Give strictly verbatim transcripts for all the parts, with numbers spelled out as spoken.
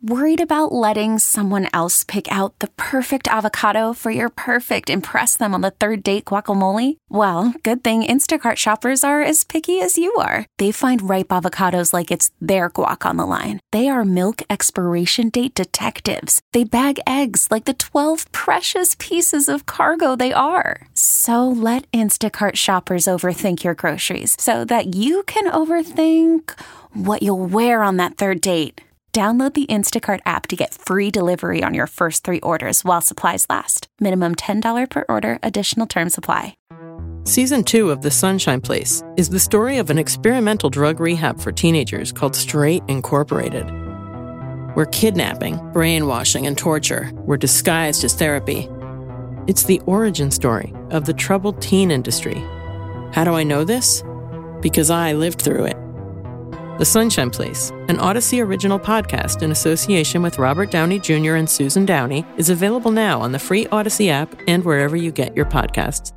Worried about letting someone else pick out the perfect avocado for your perfect impress them on the third date guacamole? Well, good thing Instacart shoppers are as picky as you are. They find ripe avocados like it's their guac on the line. They are milk expiration date detectives. They bag eggs like the twelve precious pieces of cargo they are. So let Instacart shoppers overthink your groceries so that you can overthink what you'll wear on that third date. Download the Instacart app to get free delivery on your first three orders while supplies last. Minimum ten dollars per order. Additional terms apply. Season two of The Sunshine Place is the story of an experimental drug rehab for teenagers called Straight Incorporated, where kidnapping, brainwashing, and torture were disguised as therapy. It's the origin story of the troubled teen industry. How do I know this? Because I lived through it. The Sunshine Place, an Odyssey original podcast in association with Robert Downey Junior and Susan Downey, is available now on the free Odyssey app and wherever you get your podcasts.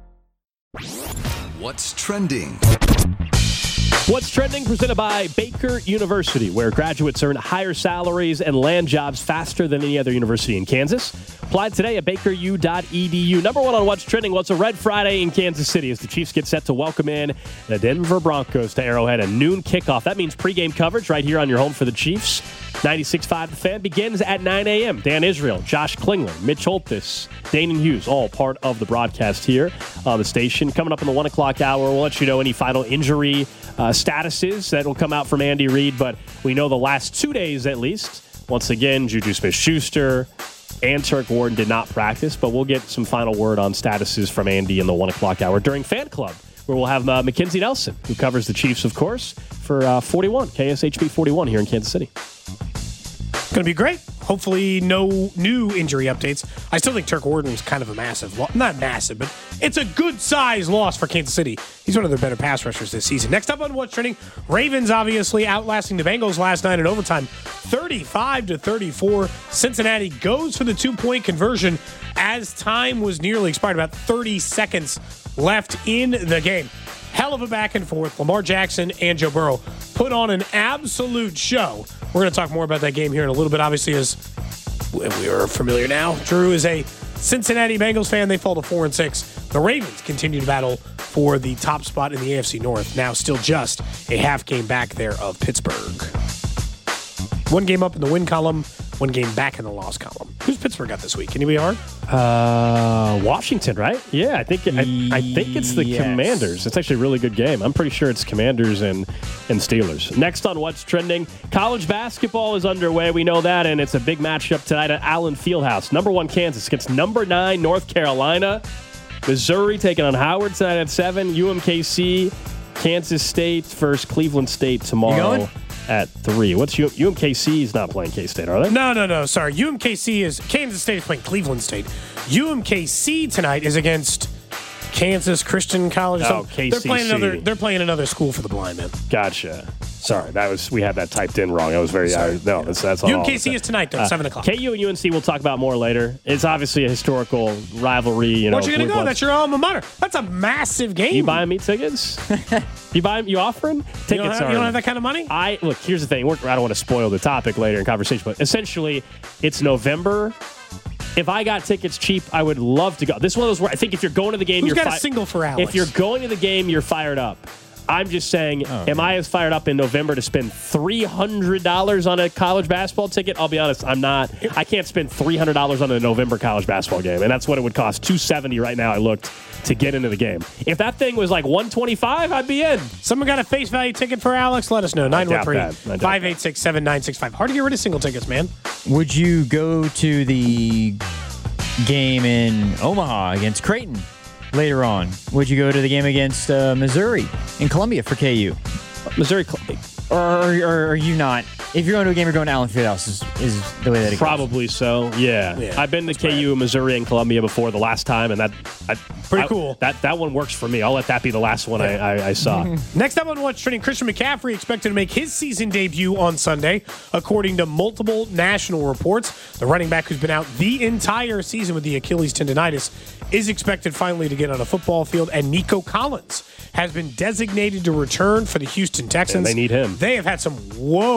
What's trending? What's trending? Presented by Baker University, where graduates earn higher salaries and land jobs faster than any other university in Kansas. Apply today at baker u dot e d u. Number one on What's Trending. Well, it's a red Friday in Kansas City as the Chiefs get set to welcome in the Denver Broncos to Arrowhead. A noon kickoff. That means pregame coverage right here on your home for the Chiefs. ninety-six point five The Fan begins at nine a.m. Dan Israel, Josh Klingler, Mitch Holthus, Danon Hughes, all part of the broadcast here on the station. Coming up in the one o'clock hour, we'll let you know any final injury uh, statuses that will come out from Andy Reid, but we know the last two days at least. Once again, Juju Smith-Schuster and Turk Warden did not practice, but we'll get some final word on statuses from Andy in the one o'clock hour during Fan Club, where we'll have uh, Mackenzie Nelson, who covers the Chiefs, of course, for uh, forty-one, K S H B forty-one here in Kansas City. Going to be great. Hopefully no new injury updates. I still think Turk Warden's kind of a massive loss. Not massive, but it's a good size loss for Kansas City. He's one of their better pass rushers this season. Next up on What's Trending, Ravens obviously outlasting the Bengals last night in overtime. thirty-five to thirty-four. Cincinnati goes for the two-point conversion as time was nearly expired. About thirty seconds left in the game. Hell of a back and forth. Lamar Jackson and Joe Burrow put on an absolute show. We're going to talk more about that game here in a little bit. Obviously, as we are familiar now, Drew is a Cincinnati Bengals fan. They fall to four and six. The Ravens continue to battle for the top spot in the A F C North. Now still just a half game back there of Pittsburgh. One game up in the win column, one game back in the loss column. Who's Pittsburgh got this week? Anybody hard? Uh, Washington, right? Yeah, I think it, I, I think it's the yes. Commanders. It's actually a really good game. I'm pretty sure it's Commanders and, and Steelers. Next on What's Trending, college basketball is underway. We know that, and it's a big matchup tonight at Allen Fieldhouse. Number one Kansas against number nine North Carolina. Missouri taking on Howard tonight at seven. U M K C, Kansas State versus Cleveland State tomorrow at three. What's U- UMKC is not playing K-State, are they? No, no, no. Sorry. U M K C is Kansas State is playing Cleveland State. U M K C tonight is against Kansas Christian College. Oh, K C C. They're playing another. They're playing another school for the blind man. Gotcha. Sorry, that was we had that typed in wrong. I was very uh, no. That's that's all. U M K C is tonight though, uh, seven o'clock. K U and U N C we'll talk about more later. It's obviously a historical rivalry. You know, what you gonna go? That's your alma mater. That's a massive game. You buying me tickets? you buying? You offering tickets? You don't, have, you don't have that kind of money. I look. Here's the thing. We're, I don't want to spoil the topic later in conversation, but essentially, it's November. If I got tickets cheap, I would love to go. This is one of those where I think if you're going to the game, Who's you're got fi- a single for Alex? If you're going to the game, you're fired up. I'm just saying, oh, am man. I as fired up in November to spend three hundred dollars on a college basketball ticket? I'll be honest, I'm not. I can't spend three hundred dollars on a November college basketball game, and that's what it would cost. two hundred seventy dollars right now, I looked, to get into the game. If that thing was like one hundred twenty-five dollars, I'd be in. Someone got a face value ticket for Alex? Let us know. nine one three, five eight six, seven nine six five. Hard to get rid of single tickets, man. Would you go to the game in Omaha against Creighton later on? Would you go to the game against uh, Missouri in Columbia for K U? Missouri, or, or, or are you not? If you're going to a game, you're going to Allen Fieldhouse is, is the way that it Probably goes. so, yeah. yeah I've been to K U, bad. Missouri, and Columbia before the last time, and that I, pretty I, cool. That that one works for me. I'll let that be the last one yeah. I, I, I saw. Next up on What's Trending, Christian McCaffrey expected to make his season debut on Sunday, according to multiple national reports. The running back who's been out the entire season with the Achilles tendonitis is expected finally to get on a football field, and Nico Collins has been designated to return for the Houston Texans. And they need him. They have had some woes on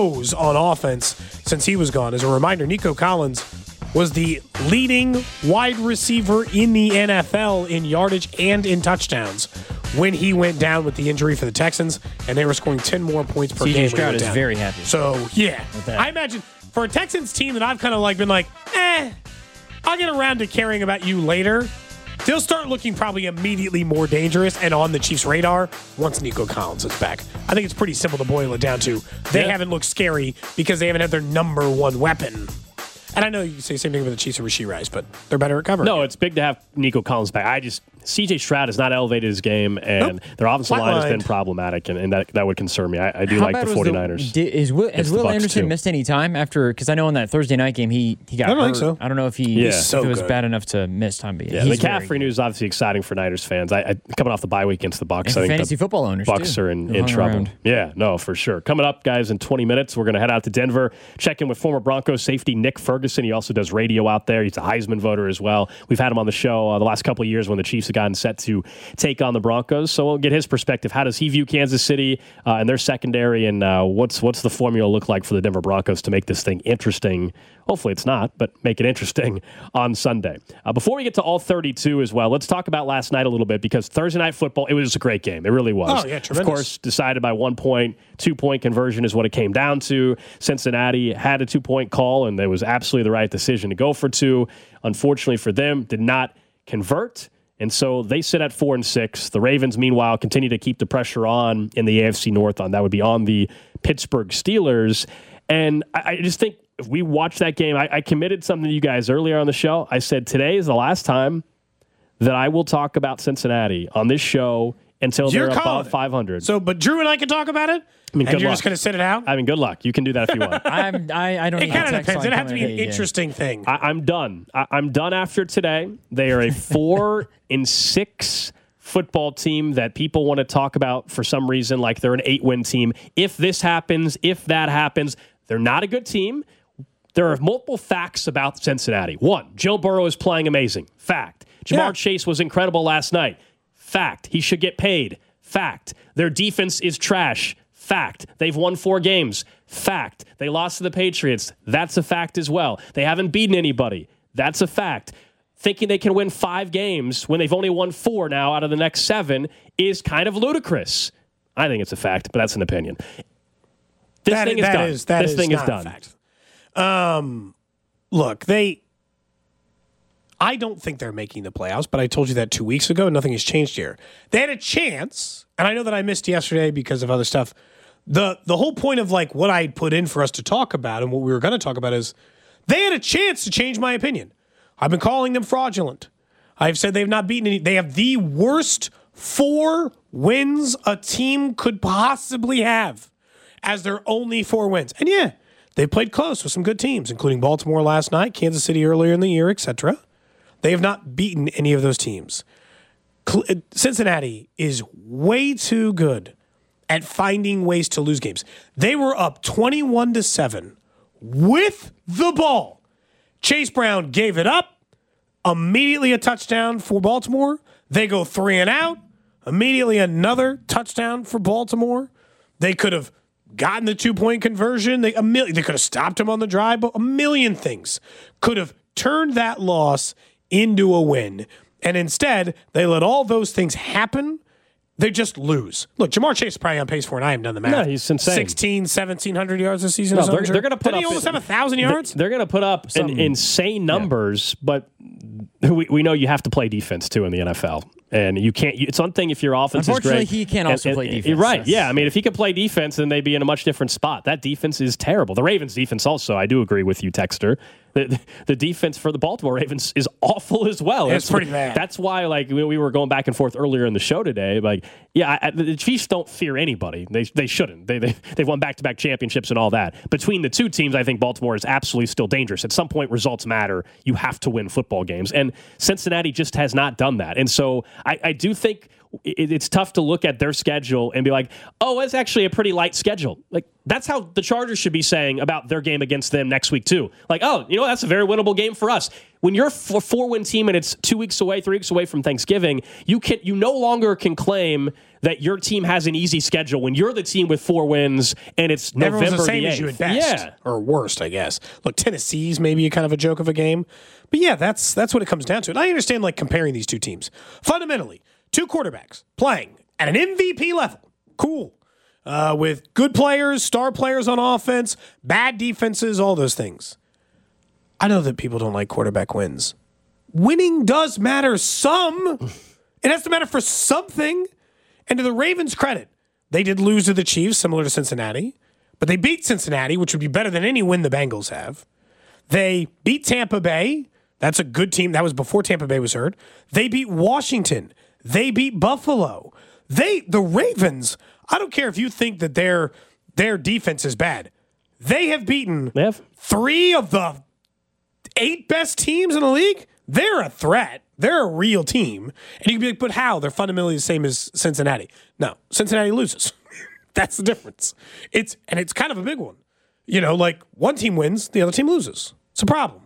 on offense since he was gone. As a reminder, Nico Collins was the leading wide receiver in the N F L in yardage and in touchdowns when he went down with the injury for the Texans, and they were scoring ten more points per C J game. Stroud is down. very happy. So, yeah. that. I imagine for a Texans team that I've kind of like been like, eh, I'll get around to caring about you later. They'll start looking probably immediately more dangerous and on the Chiefs' radar once Nico Collins is back. I think it's pretty simple to boil it down to. They Yeah. haven't looked scary because they haven't had their number one weapon. And I know you say the same thing with the Chiefs and Rashee Rice, but they're better at covering. No, it's big to have Nico Collins back. I just C J Stroud has not elevated his game, and Nope. their offensive line has been Flatlined. problematic, and, and that that would concern me. I, I do How like bad the was 49ers. Did, is Will, It's has the Will Bucs, Anderson too. missed any time after? Because I know on that Thursday night game he he got I don't hurt. think so. I don't know if he Yeah. if so it was good. bad enough to miss time. But Yeah, he's the very McCaffrey good. news is obviously exciting for Niners fans. I, I coming off the bye week against the Bucs. And for I think fantasy the football owners, Bucs too, are in, who in hung trouble. around. Yeah, no, for sure. Coming up, guys, in twenty minutes, we're going to head out to Denver, check in with former Broncos safety Nick Ferguson. He also does radio out there. He's a Heisman voter as well. We've had him on the show uh, the last couple of years when the Chiefs have gotten set to take on the Broncos. So we'll get his perspective. How does he view Kansas City uh, and their secondary, and uh, what's what's the formula look like for the Denver Broncos to make this thing interesting? Hopefully it's not, but make it interesting on Sunday. Uh, before we get to all thirty-two as well, let's talk about last night a little bit, because Thursday Night Football, it was a great game. It really was. Oh, yeah, Of tremendous. course, decided by one point, two-point conversion is what it came down to. Cincinnati had a two-point call, and it was absolutely the right decision to go for two. Unfortunately for them, did not convert. And so they sit at four and six. The Ravens, meanwhile, continue to keep the pressure on in the A F C North. On that would be on the Pittsburgh Steelers. And I, I just think if we watch that game, I, I committed something to you guys earlier on the show. I said today is the last time that I will talk about Cincinnati on this show until You're they're calling above it. five hundred. So, but Drew and I can talk about it, I mean, and good you're luck. just going to sit it out? I mean, good luck. You can do that if you want. I'm, I I don't. It need kind a of text depends. line It'd have to be coming an in, yeah. interesting thing. I, I'm done. I, I'm done after today. They are a four and six football team that people want to talk about for some reason, like they're an eight-win team. If this happens, if that happens, they're not a good team. There are multiple facts about Cincinnati. One, Joe Burrow is playing amazing. Fact. Jamar Yeah. Chase was incredible last night. Fact. He should get paid. Fact. Their defense is trash. Fact. They've won four games. Fact. They lost to the Patriots. That's a fact as well. They haven't beaten anybody. That's a fact. Thinking they can win five games when they've only won four now out of the next seven is kind of ludicrous. I think it's a fact, but that's an opinion. This That- thing is that done. is- that this is thing is not a done. fact. Um, look, they. I don't think they're making the playoffs, but I told you that two weeks ago, and nothing has changed here. They had a chance, and I know that I missed yesterday because of other stuff. The the whole point of like what I put in for us to talk about and what we were going to talk about is they had a chance to change my opinion. I've been calling them fraudulent. I've said they've not beaten any. They have the worst four wins a team could possibly have as their only four wins. And yeah, they played close with some good teams, including Baltimore last night, Kansas City earlier in the year, et cetera. They have not beaten any of those teams. Cl- Cincinnati is way too good at finding ways to lose games. They were up twenty-one to seven with the ball. Chase Brown gave it up. Immediately a touchdown for Baltimore. They go three and out. Immediately another touchdown for Baltimore. They could have gotten the two-point conversion. They, a million, they could have stopped him on the drive. But a million things could have turned that loss into a win. And instead, they let all those things happen. They just lose. Look, Jamar Chase is probably on pace for, and I haven't done the math. No, he's insane. sixteen, seventeen hundred yards this season. No, or they're, something. they're going to put Didn't up. he almost have a thousand yards? They're going to put up an insane numbers, but we, we know you have to play defense too in the N F L, and you can't. It's one thing if your offense is Unfortunately, great. he can't also play defense. You're right. That's- Yeah, I mean, if he could play defense, then they'd be in a much different spot. That defense is terrible. The Ravens' defense also. I do agree with you, Texter. The, the defense for the Baltimore Ravens is awful as well. It's That's pretty wh- bad. That's why, like, we, we were going back and forth earlier in the show today. Like, yeah, I, the Chiefs don't fear anybody. They they shouldn't. They they they've won back to back championships and all that. Between the two teams, I think Baltimore is absolutely still dangerous. At some point, results matter. You have to win football games, and Cincinnati just has not done that. And so, I, I do think it, it's tough to look at their schedule and be like, oh, it's actually a pretty light schedule. Like, that's how the Chargers should be saying about their game against them next week, too. Like, oh, you know, that's a very winnable game for us. When you're a four-win team and it's two weeks away, three weeks away from Thanksgiving, you can you no longer can claim that your team has an easy schedule when you're the team with four wins and it's November Everyone's the same the as you eighth. at best. Yeah. Or worst, I guess. Look, Tennessee's maybe a kind of a joke of a game. But yeah, that's that's what it comes down to. And I understand like comparing these two teams. Fundamentally, two quarterbacks playing at an M V P level. Cool. Uh, with good players, star players on offense, bad defenses, all those things. I know that people don't like quarterback wins. Winning does matter some. It has to matter for something. And to the Ravens' credit, they did lose to the Chiefs, similar to Cincinnati. But they beat Cincinnati, which would be better than any win the Bengals have. They beat Tampa Bay. That's a good team. That was before Tampa Bay was hurt. They beat Washington. They beat Buffalo. They, the Ravens, I don't care if you think that their their defense is bad. They have beaten They have. three of the eight best teams in the league. They're a threat. They're a real team. And you can be like, but how? They're fundamentally the same as Cincinnati. No, Cincinnati loses. That's the difference. It's and it's kind of a big one. You know, like one team wins, the other team loses. It's a problem.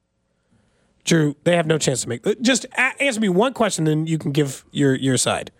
Drew, they have no chance to make. Just a- answer me one question, then you can give your your side.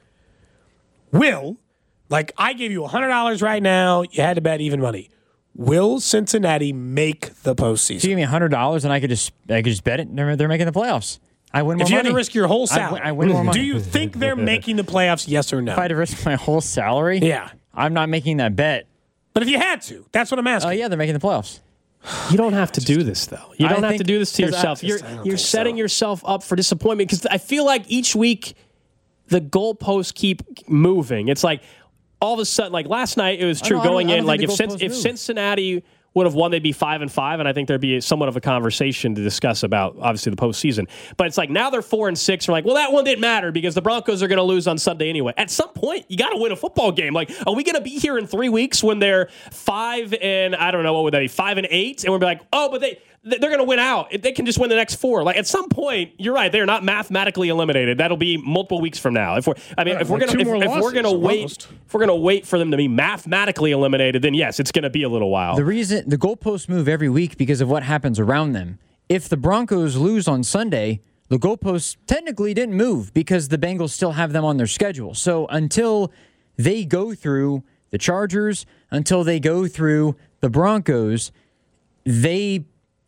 Will, like I gave you one hundred dollars right now, you had to bet even money. Will Cincinnati make the postseason? If you give me one hundred dollars and I could just I could just bet it, they're, they're making the playoffs. I win more If you money. had to risk your whole I salary, win- I win more money. Do you think they're making the playoffs, yes or no? If I had to risk my whole salary, Yeah. I'm not making that bet. But if you had to, that's what I'm Oh, asking. uh, yeah, they're making the playoffs. You don't have to do this, though. You I don't have think- to do this to 'cause I- yourself. You're, I don't you're think setting so. yourself up for disappointment because I feel like each week the goalposts keep moving. It's like all of a sudden, like last night, it was true no, I don't- going I don't in. Like think if the Cin- goalposts if move. Cincinnati would have won, they'd be five and five, and I think there'd be somewhat of a conversation to discuss about obviously the postseason. But it's like now they're four and six. We're like, well, that one didn't matter because the Broncos are going to lose on Sunday anyway. At some point, you got to win a football game. Like, are we going to be here in three weeks when they're five and I don't know what would they be five and eight, and we'll be like, oh, but they. They're going to win out. They can just win the next four. Like at some point, you're right. They're not mathematically eliminated. That'll be multiple weeks from now. If we're, I mean, Yeah, if we're like going to, two if, more if we're going to losses, wait, almost. if we're going to wait for them to be mathematically eliminated, then yes, it's going to be a little while. The reason the goalposts move every week because of what happens around them. If the Broncos lose on Sunday, the goalposts technically didn't move because the Bengals still have them on their schedule. So until they go through the Chargers, until they go through the Broncos, they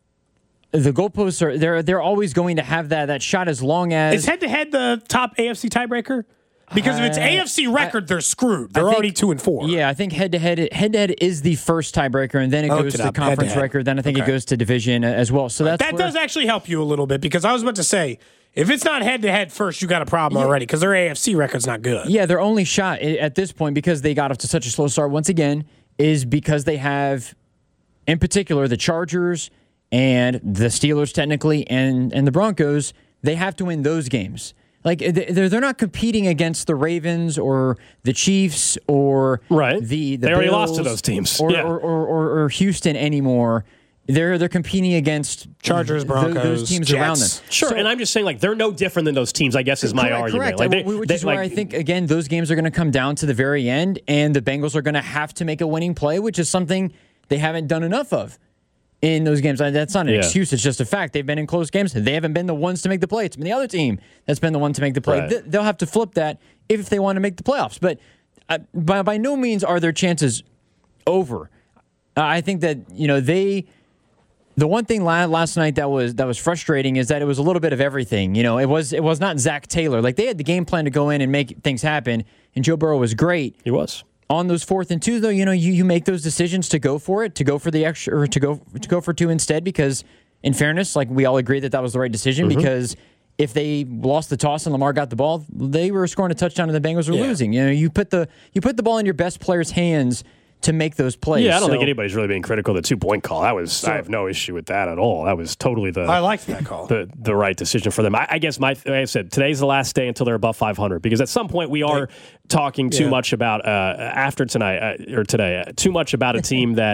the goalposts are they're they're always going to have that that shot as long as Is head to head the top A F C tiebreaker? Because if it's Uh, A F C record, they're screwed. They're I think- already two and four. Yeah, I think head to head head to head is the first tiebreaker, and then it I goes looked it to up, conference head-to-head. record. Then I think it Okay. goes to division as well. So that's That where- does actually help you a little bit because I was about to say, if it's not head to head first, you got a problem already because their A F C record's not good. Yeah, their only shot i- at this point, because they got off to such a slow start once again, is because they have, in particular, the Chargers and the Steelers technically and, and the Broncos. They have to win those games. Like they're they're not competing against the Ravens or the Chiefs or Right. the, the They already lost to Bills those teams. or, Yeah. or, or, or, or Houston anymore. They're they're competing against Chargers, th- Broncos, those teams around them. Jets. Sure, So- and I'm just saying, like, they're no different than those teams, I guess, is my Correct, argument. Correct. Like, they, Which they- is where like, I think, again, those games are going to come down to the very end, and the Bengals are going to have to make a winning play, which is something they haven't done enough of in those games. That's not an Yeah. excuse. It's just a fact. They've been in close games. They haven't been the ones to make the play. It's been the other team that's been the one to make the play. Right. Th- They'll have to flip that if they want to make the playoffs. But uh, by, by no means are their chances over. Uh, I think that, you know, they... The one thing la- last night that was that was frustrating is that it was a little bit of everything. You know, it was it was not Zach Taylor. Like they had the game plan to go in and make things happen, and Joe Burrow was great he was. on those fourth and two. Though, you know, you, you make those decisions to go for it, to go for the extra, or to go to go for two instead. Because, in fairness, like we all agree that that was the right decision. Mm-hmm. Because if they lost the toss and Lamar got the ball, they were scoring a touchdown and the Bengals were Yeah. losing. You know, you put the you put the ball in your best player's hands to make those plays. Yeah, I don't So- think anybody's really being critical of the two-point call. That was I have no issue with that at all. That was totally the I liked that call. the the right decision for them. I, I guess my like I said, today's the last day until they're above five hundred because at some point we are talking too Yeah. much about uh, after tonight uh, or today uh, too much about a team that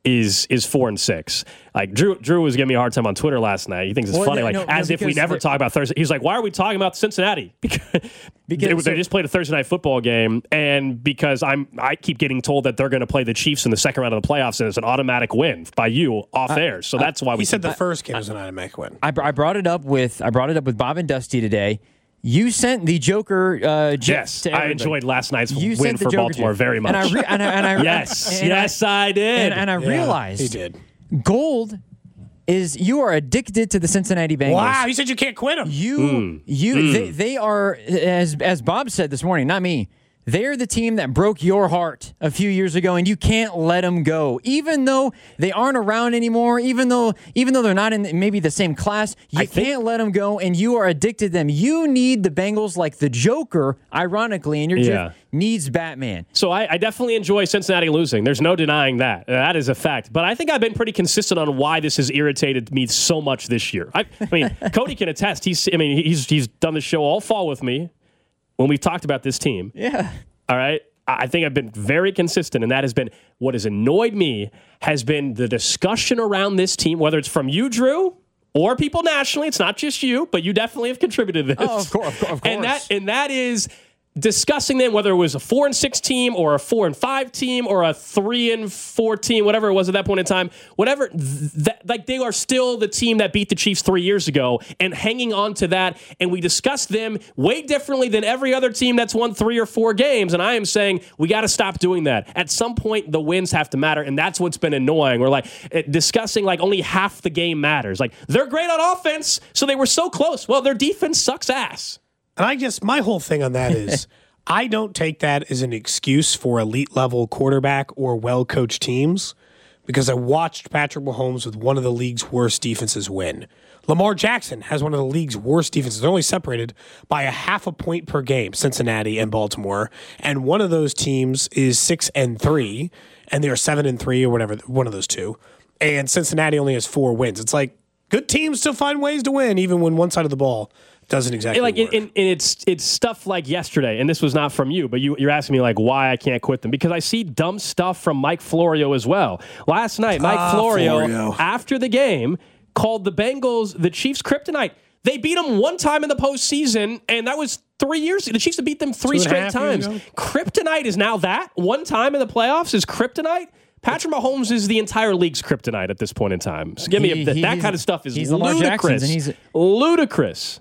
is is four and six. Like Drew, Drew was giving me a hard time on Twitter last night. He thinks it's Well, funny, no, like no, as no, if we because never the- talk about Thursday. He's like, why are we talking about Cincinnati? Because, Because- they, so- they just played a Thursday night football game, and because I'm I keep getting told that they're going to play the Chiefs in the second round of the playoffs, and it's an automatic win by you off air. So that's why we He said the that. first game was an automatic win. I, br- I brought it up with I brought it up with Bob and Dusty today. You sent the Joker. Uh, gif Yes, to I everybody. enjoyed last night's You win sent the for Joker Baltimore gif. very much. And I, re- and I, and I yes, and yes, I, did. And, and I Yeah, realized he did. Gold is you are addicted to the Cincinnati Bengals. Wow, he said you can't quit him. You, Mm. you, They, they are as as Bob said this morning, not me. They're the team that broke your heart a few years ago, and you can't let them go. Even though they aren't around anymore, even though even though they're not in maybe the same class, you I think- can't let them go, and you are addicted to them. You need the Bengals like the Joker, ironically, and your Yeah. GIF needs Batman. So I, I definitely enjoy Cincinnati losing. There's no denying that. That is a fact. But I think I've been pretty consistent on why this has irritated me so much this year. I, I mean, Cody can attest. He's I mean he's he's done the show all fall with me when we've talked about this team. Yeah. All right. I think I've been very consistent, and that has been what has annoyed me has been the discussion around this team, whether it's from you, Drew, or people nationally. It's not just you, but you definitely have contributed to this. Oh, of course, of course. Of And course. that and that is discussing them, whether it was a four and six team or a four and five team or a three and four team, whatever it was at that point in time, whatever. Th- that, like they are still the team that beat the Chiefs three years ago, and hanging on to that. And we discussed them way differently than every other team that's won three or four games. And I am saying we got to stop doing that. At some point, the wins have to matter, and that's what's been annoying. We're like eh, discussing like only half the game matters. Like they're great on offense, so they were so close. Well, their defense sucks ass. And I just, my whole thing on that is I don't take that as an excuse for elite level quarterback or well coached teams because I watched Patrick Mahomes with one of the league's worst defenses win. Lamar Jackson has one of the league's worst defenses. They're only separated by a half a point per game, Cincinnati and Baltimore. And one of those teams is six and three, and they're seven and three or whatever, one of those two. And Cincinnati only has four wins. It's like good teams still find ways to win, even when one side of the ball doesn't exactly like work. and, and it's it's stuff like yesterday, and this was not from you, but you, you're asking me like why I can't quit them because I see dumb stuff from Mike Florio as well. Last night, Mike Ah, Florio, Florio. after the game, called the Bengals the Chiefs' kryptonite. They beat them one time in the postseason, and that was three years. The Chiefs have beat them three Two and a straight half years times. ago? Kryptonite is now that one time in the playoffs is kryptonite. Patrick Mahomes is the entire league's kryptonite at this point in time. So give me a, He- that, that he's- kind of stuff is he's Lamar ludicrous. Jackson's, and he's- ludicrous.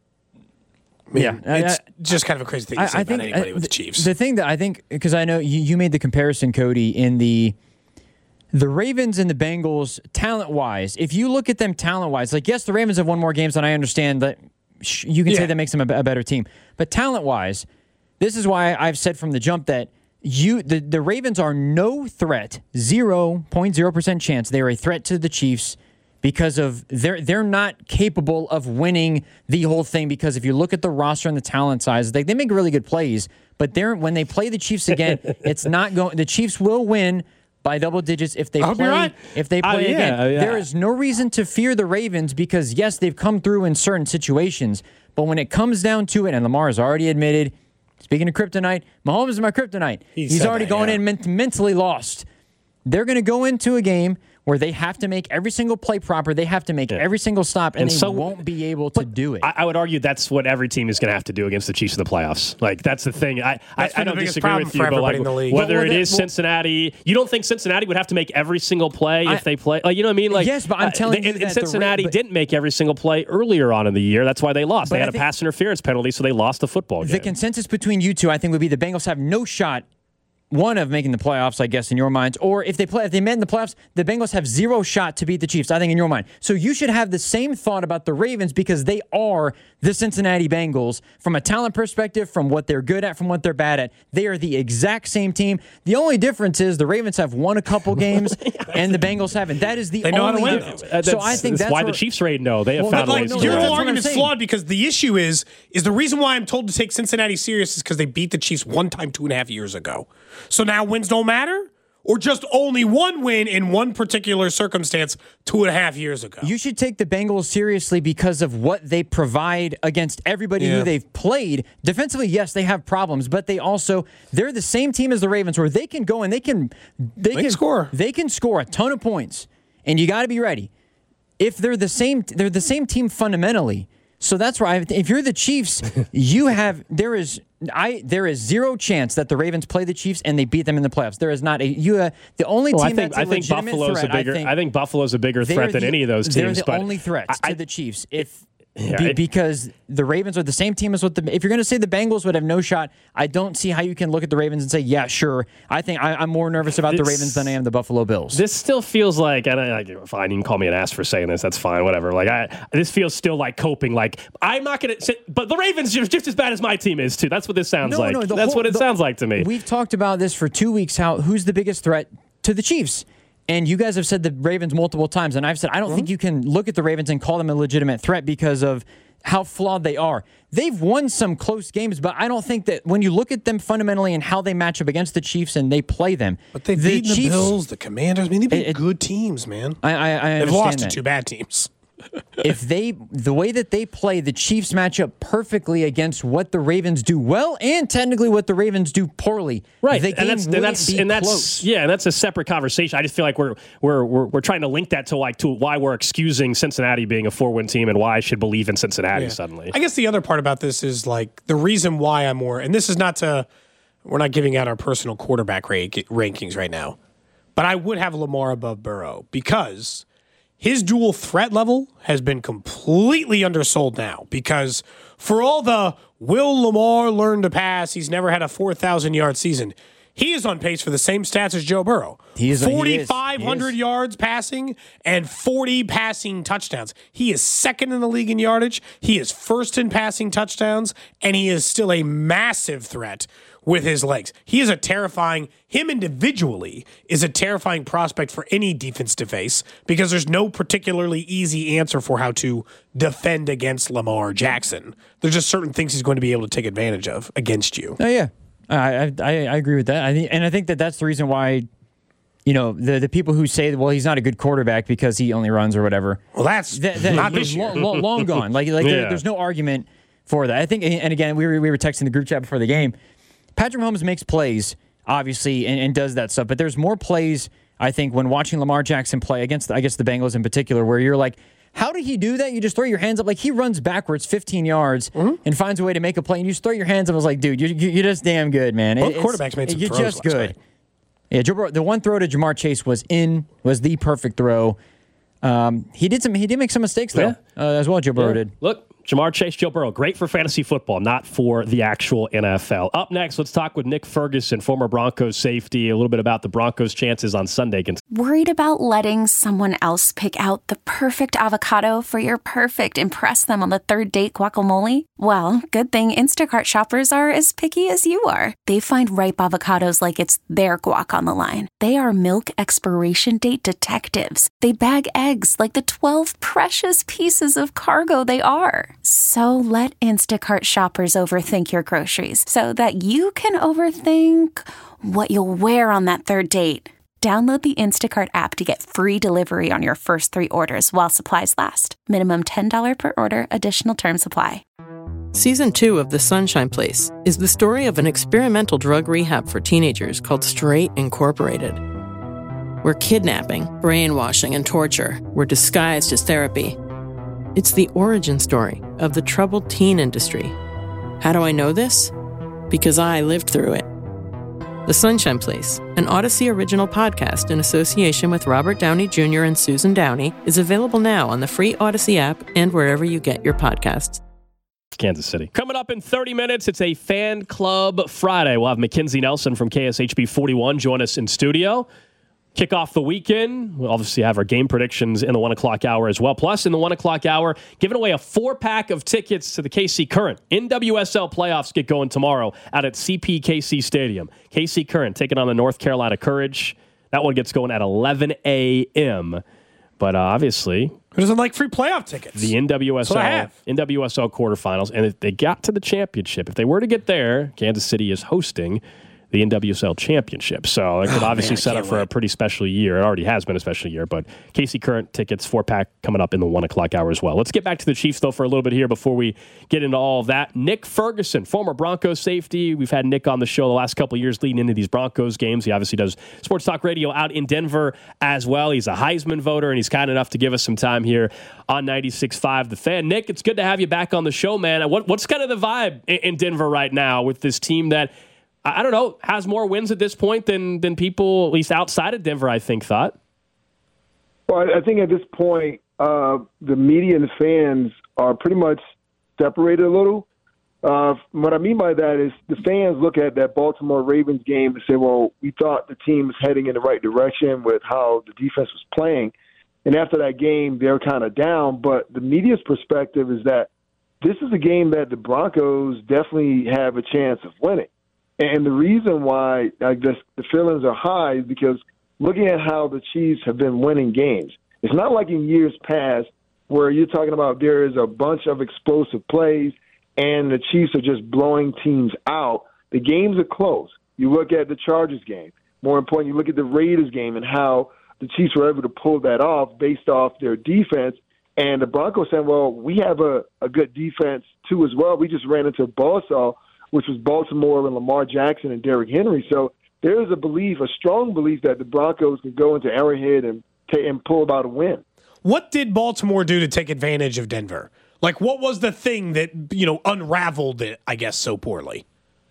Yeah, I- it's I- just kind of a crazy thing to I, say I about think anybody uh, with the th- Chiefs. The thing that I think, because I know you, you made the comparison, Cody, in the the Ravens and the Bengals talent wise. If you look at them talent wise, like yes, the Ravens have won more games, and I understand that sh- you can say Yeah. that makes them a, b- a better team. But talent wise, this is why I've said from the jump that you the, the Ravens are no threat, zero point zero percent chance they are a threat to the Chiefs. Because of they're they're not capable of winning the whole thing. Because if you look at the roster and the talent size, they, they make really good plays. But they're when they play the Chiefs again, it's not going. The Chiefs will win by double digits if they I hope play you're right. if they Uh, play yeah, again. yeah. There is no reason to fear the Ravens because yes, they've come through in certain situations. But when it comes down to it, and Lamar has already admitted, speaking of kryptonite, Mahomes is my kryptonite. He He's said already that, going yeah. in ment- mentally lost. They're going to go into a game where they have to make every single play proper. They have to make every single stop, and, And they so- won't be able to do it. I, I would argue that's what every team is going to have to do against the Chiefs in the playoffs. Like that's the thing. I, I, That's been I the don't biggest disagree problem with you, for but everybody like in the league. whether Well, well, it that- is well- Cincinnati, you don't think Cincinnati would have to make every single play I- if they play? Like you know what I mean? Like Yes, but I'm uh, telling they- you and, that and the Ra- Cincinnati but- didn't make every single play earlier on in the year. That's why they lost. But They I had a think- pass interference penalty, so they lost the football game. The consensus between you two, I think, would be the Bengals have no shot. One of making the playoffs, I guess, in your minds, or if they play, if they met in the playoffs, the Bengals have zero shot to beat the Chiefs. I think in your mind, so you should have the same thought about the Ravens because they are the Cincinnati Bengals from a talent perspective, from what they're good at, from what they're bad at. They are the exact same team. The only difference is the Ravens have won a couple games and the Bengals haven't. That is the They know how to only win, difference. Uh, so that's- I think that's, that's why where- the Chiefs rate no. They have Well, found but Like, ways no, to your that's win. whole what I'm argument's saying. flawed because the issue is is the reason why I'm told to take Cincinnati serious is because they beat the Chiefs one time two and a half years ago. So now wins don't matter? or just only one win in one particular circumstance two and a half years ago. You should take the Bengals seriously because of what they provide against everybody Yeah. who they've played. Defensively, yes, they have problems, but they also they're the same team as the Ravens where they can go and they can they, They can can score. They can score a ton of points. And you got to be ready. If they're the same they're the same team fundamentally. So that's why if you're the Chiefs, you have there is I there is zero chance that the Ravens play the Chiefs and they beat them in the playoffs. There is not a you uh, the only Well, team I think that's a I think legitimate Buffalo's threat, a bigger. I think, I think Buffalo's a bigger they're threat than the- any of those teams. They're the but only threats I, to the Chiefs. If Yeah, be, it- because the Ravens are the same team as what the. If you're going to say the Bengals would have no shot, I don't see how you can look at the Ravens and say, yeah, sure. I think I, I'm more nervous about the This- Ravens than I am the Buffalo Bills. This still feels like, and I, I, fine, you can call me an ass for saying this. That's fine, whatever. Like, I, this feels still like coping. Like, I'm not going to, but the Ravens are just as bad as my team is too. That's what this sounds No, like. no, the That's whole- what it the- sounds like to me. We've talked about this for two weeks. How who's the biggest threat to the Chiefs? And you guys have said the Ravens multiple times, and I've said I don't think you can look at the Ravens and call them a legitimate threat because of how flawed they are. They've won some close games, but I don't think that when you look at them fundamentally and how they match up against the Chiefs and they play them, But they've the beaten the Chiefs- Bills, the Commanders. I mean, they've been It- it- good teams, man. I, I, I They've understand lost to that. two bad teams. If they, the way that they play, the Chiefs match up perfectly against what the Ravens do well and technically what the Ravens do poorly. Right, the and game that's and wouldn't that's be and that's close. yeah, and that's a separate conversation. I just feel like we're we're we're we're trying to link that to like to why we're excusing Cincinnati being a four-win team and why I should believe in Cincinnati Yeah. suddenly. I guess the other part about this is like the reason why I'm more, and this is not to, we're not giving out our personal quarterback rank, rankings right now, but I would have Lamar above Burrow because his dual threat level has been completely undersold now because for all the will Lamar learn to pass, he's never had a four thousand yard season. He is on pace for the same stats as Joe Burrow. He is- he is. forty-five hundred He is. yards passing and forty passing touchdowns. He is second in the league in yardage. He is first in passing touchdowns, and he is still a massive threat with his legs. He is a terrifying, him individually is a terrifying prospect for any defense to face because there's no particularly easy answer for how to defend against Lamar Jackson. There's just certain things he's going to be able to take advantage of against you. Oh yeah, I, I I agree with that. I think, and I think that that's the reason why, you know, the the people who say, well, he's not a good quarterback because he only runs or whatever. Well, that's That, that not is this year. long, long, long gone. Like like there, Yeah. there's no argument for that. I think, and again, we were we were texting the group chat before the game. Patrick Mahomes makes plays, obviously, and, and does that stuff. But there's more plays, I think, when watching Lamar Jackson play against, I guess, the Bengals in particular, where you're like, how did he do that? You just throw your hands up. Like, he runs backwards fifteen yards Mm-hmm. and finds a way to make a play, and you just throw your hands up. I was like, dude, you're, you're just damn good, man. Both It- it's- quarterbacks made some You're throws just last good. night. Yeah, Joe Burrow, the one throw to Jamar Chase was in, was the perfect throw. Um, he did some. He did make some mistakes, though, uh, as well, Joe Burrow did. Look, Jamar Chase, Joe Burrow, great for fantasy football, not for the actual N F L. Up next, let's talk with Nick Ferguson, former Broncos safety, a little bit about the Broncos' chances on Sunday against. Worried about letting someone else pick out the perfect avocado for your perfect impress them on the third date guacamole? Well, good thing Instacart shoppers are as picky as you are. They find ripe avocados like it's their guac on the line. They are milk expiration date detectives. They bag eggs like the twelve precious pieces of cargo they are. So let Instacart shoppers overthink your groceries so that you can overthink what you'll wear on that third date. Download the Instacart app to get free delivery on your first three orders while supplies last. Minimum ten dollars per order. Additional terms apply. Season two of The Sunshine Place is the story of an experimental drug rehab for teenagers called Straight Incorporated, where kidnapping, brainwashing, and torture were disguised as therapy. It's the origin story of the troubled teen industry. How do I know this? Because I lived through it. The Sunshine Place, an Odyssey original podcast in association with Robert Downey Junior and Susan Downey, is available now on the free Odyssey app and wherever you get your podcasts. Kansas City. Coming up in thirty minutes, it's a Fan Club Friday. We'll have Mackenzie Nelson from K S H B forty-one join us in studio. Kick off the weekend. We'll obviously have our game predictions in the one o'clock hour as well. Plus, in the one o'clock hour, giving away a four-pack of tickets to the K C Current. N W S L playoffs get going tomorrow out at C P K C Stadium. K C Current taking on the North Carolina Courage. That one gets going at eleven a.m. But uh, obviously, Who doesn't like free playoff tickets? the N W S L, That's what I have. N W S L quarterfinals, and if they got to the championship, if they were to get there, Kansas City is hosting the N W S L championship. So it could oh, obviously man, set up for wait. a pretty special year. It already has been a special year, but K C Current tickets, four-pack coming up in the one o'clock hour as well. Let's get back to the Chiefs, though, for a little bit here before we get into all of that. Nick Ferguson, former Broncos safety. We've had Nick on the show the last couple of years leading into these Broncos games. He obviously does sports talk radio out in Denver as well. He's a Heisman voter, and he's kind enough to give us some time here on ninety-six point five The Fan. Nick, it's good to have you back on the show, man. What, what's kind of the vibe in, in Denver right now with this team that, I don't know, has more wins at this point than than people, at least outside of Denver, I think, thought? Well, I think at this point, uh, the media and the fans are pretty much separated a little. Uh, what I mean by that is the fans look at that Baltimore Ravens game and say, well, we thought the team was heading in the right direction with how the defense was playing. And after that game, they're kind of down. But the media's perspective is that this is a game that the Broncos definitely have a chance of winning. And the reason why I guess the feelings are high is because looking at how the Chiefs have been winning games, it's not like in years past where you're talking about there is a bunch of explosive plays and the Chiefs are just blowing teams out. The games are close. You look at the Chargers game. More important, you look at the Raiders game and how the Chiefs were able to pull that off based off their defense. And the Broncos saying, well, we have a, a good defense too as well. We just ran into a buzzsaw, which was Baltimore and Lamar Jackson and Derrick Henry. So there is a belief, a strong belief that the Broncos can go into Arrowhead and t- and pull about a win. What did Baltimore do to take advantage of Denver? Like, what was the thing that, you know, unraveled it, I guess, so poorly?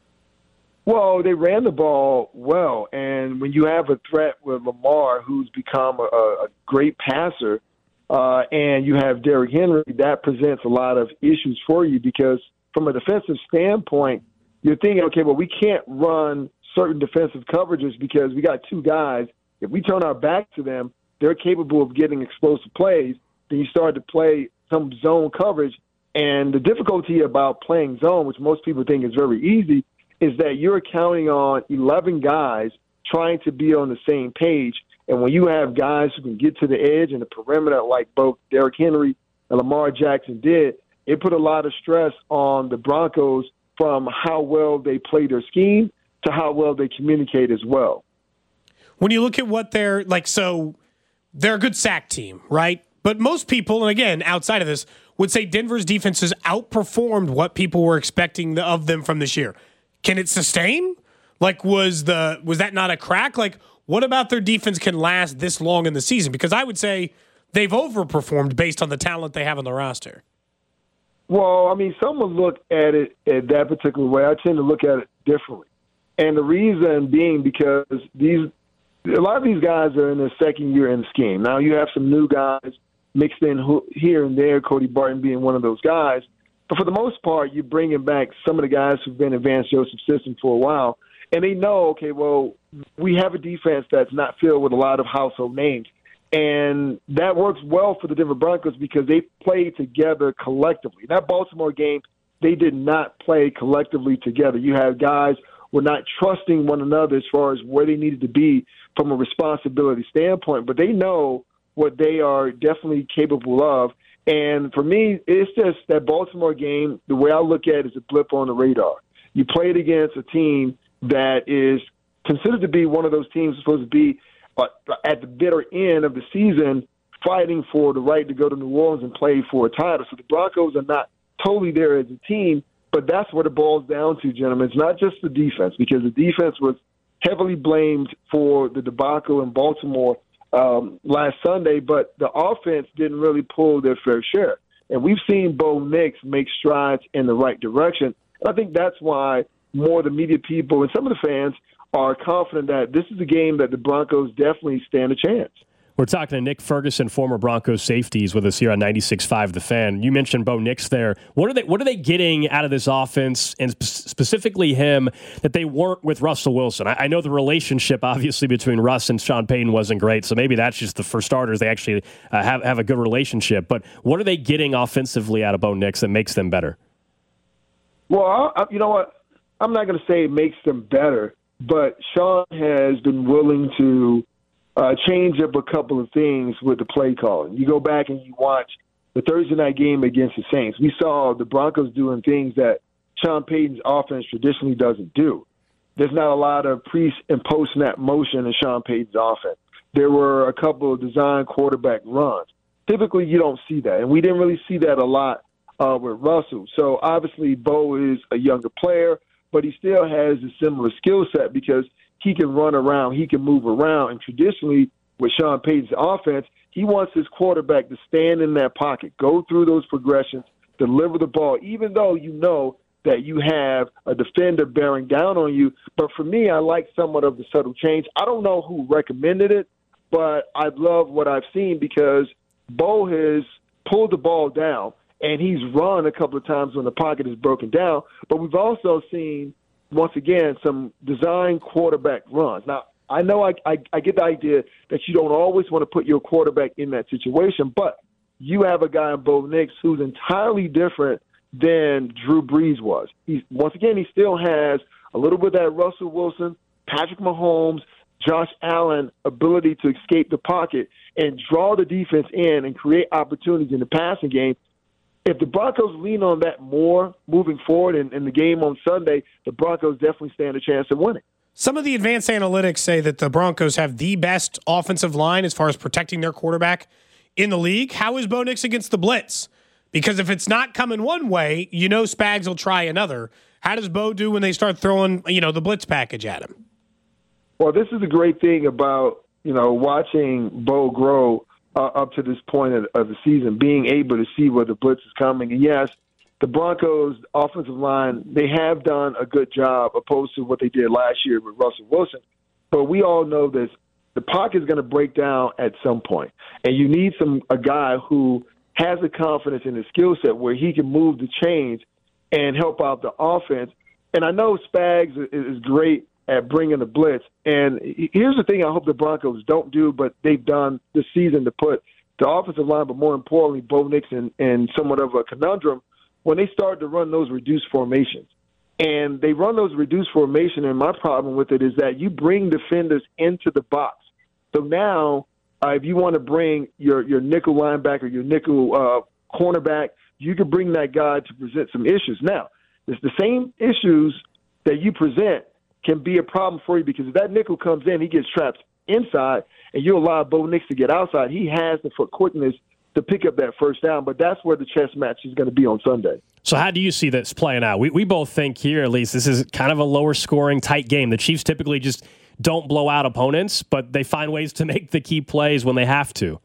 Well, they ran the ball well, and when you have a threat with Lamar, who's become a, a great passer, uh, and you have Derrick Henry, that presents a lot of issues for you because from a defensive standpoint, you're thinking, okay, well, we can't run certain defensive coverages because we got two guys. If we turn our back to them, they're capable of getting explosive plays. Then you start to play some zone coverage. And the difficulty about playing zone, which most people think is very easy, is that you're counting on eleven guys trying to be on the same page. And when you have guys who can get to the edge and the perimeter like both Derrick Henry and Lamar Jackson did, it put a lot of stress on the Broncos from how well they play their scheme to how well they communicate as well. When you look at what they're like, so they're a good sack team, right? But most people, and again, outside of this, would say Denver's defense has outperformed what people were expecting of them from this year. Can it sustain? Like, was the was that not a crack? Like, what about their defense can last this long in the season? Because I would say they've overperformed based on the talent they have on the roster. Well, I mean, some would look at it at that particular way. I tend to look at it differently. And the reason being because these a lot of these guys are in their second year in the scheme. Now, you have some new guys mixed in who, here and there, Cody Barton being one of those guys. But for the most part, you're bringing back some of the guys who've been in Vance Joseph's system for a while. And they know, okay, well, we have a defense that's not filled with a lot of household names. And that works well for the Denver Broncos because they play together collectively. That Baltimore game, they did not play collectively together. You have guys who were not trusting one another as far as where they needed to be from a responsibility standpoint. But they know what they are definitely capable of. And for me, it's just that Baltimore game, the way I look at it is a blip on the radar. You played against a team that is considered to be one of those teams supposed to be uh, at the bitter end of the season fighting for the right to go to New Orleans and play for a title. So the Broncos are not totally there as a team, but that's what it boils down to, gentlemen. It's not just the defense, because the defense was heavily blamed for the debacle in Baltimore um, last Sunday, but the offense didn't really pull their fair share. And we've seen Bo Nix make strides in the right direction. And I think that's why more of the media people and some of the fans are confident that this is a game that the Broncos definitely stand a chance. We're talking to Nick Ferguson, former Broncos safeties, with us here on ninety-six point five The Fan. You mentioned Bo Nix there. What are they What are they getting out of this offense, and sp- specifically him, that they weren't with Russell Wilson? I, I know the relationship, obviously, between Russ and Sean Payton wasn't great, so maybe that's just the for starters. They actually uh, have, have a good relationship. But what are they getting offensively out of Bo Nix that makes them better? Well, I, you know what? I'm not going to say it makes them better, but Sean has been willing to Uh, change up a couple of things with the play calling. You go back and you watch the Thursday night game against the Saints. We saw the Broncos doing things that Sean Payton's offense traditionally doesn't do. there's not a lot of pre and post snap motion in Sean Payton's offense. There were a couple of design quarterback runs. Typically, you don't see that, and we didn't really see that a lot uh, with Russell. So obviously, Bo is a younger player, but he still has a similar skill set because he can run around, he can move around, and traditionally with Sean Payton's offense, he wants his quarterback to stand in that pocket, go through those progressions, deliver the ball, even though you know that you have a defender bearing down on you. But for me, I like somewhat of the subtle change. I don't know who recommended it, but I love what I've seen because Bo has pulled the ball down, and he's run a couple of times when the pocket is broken down. But we've also seen, once again, some design quarterback runs. Now, I know I, I, I get the idea that you don't always want to put your quarterback in that situation, but you have a guy in Bo Nix who's entirely different than Drew Brees was. He's, once again, he still has a little bit of that Russell Wilson, Patrick Mahomes, Josh Allen ability to escape the pocket and draw the defense in and create opportunities in the passing game. If the Broncos lean on that more moving forward in, in the game on Sunday, the Broncos definitely stand a chance of winning. Some of the advanced analytics say that the Broncos have the best offensive line as far as protecting their quarterback in the league. How is Bo Nix against the blitz? Because if it's not coming one way, you know Spags will try another. How does Bo do when they start throwing, you know, the blitz package at him? Well, this is the great thing about, you know, watching Bo grow uh, up to this point of, of the season, being able to see where the blitz is coming. And yes, the Broncos' offensive line, they have done a good job opposed to what they did last year with Russell Wilson. But we all know this. The pocket is going to break down at some point. And you need some a guy who has the confidence in his skill set where he can move the chains and help out the offense. And I know Spags is great at bringing the blitz. And here's the thing I hope the Broncos don't do, but they've done this season to put the offensive line, but more importantly, Bo Nix in, in somewhat of a conundrum when they start to run those reduced formations. And they run those reduced formations, and my problem with it is that you bring defenders into the box. So now uh, if you want to bring your, your nickel linebacker, your nickel uh, cornerback, you can bring that guy to present some issues. Now, it's the same issues that you present can be a problem for you because if that nickel comes in, he gets trapped inside, and you allow Bo Nix to get outside. He has the foot quickness to pick up that first down, but that's where the chess match is going to be on Sunday. So how do you see this playing out? We we both think here, at least, this is kind of a lower-scoring, tight game. The Chiefs typically just don't blow out opponents, but they find ways to make the key plays when they have to.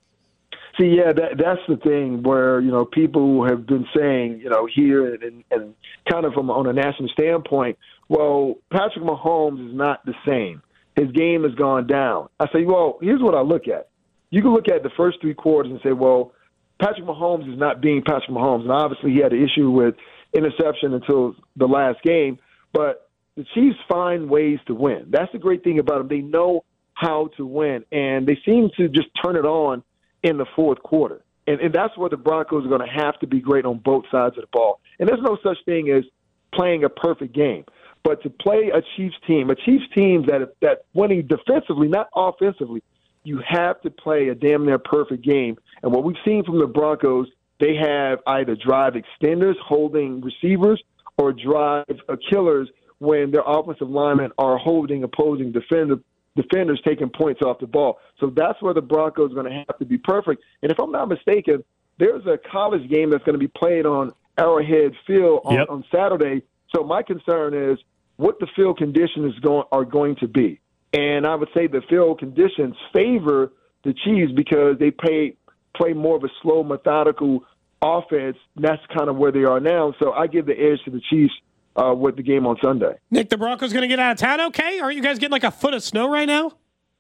See, yeah, that, that's the thing where, you know, people have been saying, you know, here and, and kind of from on a national standpoint, well, Patrick Mahomes is not the same. His game has gone down. I say, well, here's what I look at. You can look at the first three quarters and say, well, Patrick Mahomes is not being Patrick Mahomes. And obviously he had an issue with interception until the last game. But the Chiefs find ways to win. That's the great thing about them. They know how to win. And they seem to just turn it on in the fourth quarter. And, and that's where the Broncos are going to have to be great on both sides of the ball. And there's no such thing as playing a perfect game. But to play a Chiefs team, a Chiefs team that that winning defensively, not offensively, you have to play a damn near perfect game. And what we've seen from the Broncos, they have either drive extenders holding receivers or drive killers when their offensive linemen are holding opposing defender, defenders taking points off the ball. So that's where the Broncos are going to have to be perfect. And if I'm not mistaken, there's a college game that's going to be played on Arrowhead Field on, yep. on Saturday. So my concern is what the field conditions going, are going to be. And I would say the field conditions favor the Chiefs because they play, play more of a slow, methodical offense. That's kind of where they are now. So I give the edge to the Chiefs uh, with the game on Sunday. Nick, the Broncos going to get out of town okay? Aren't you guys getting like a foot of snow right now?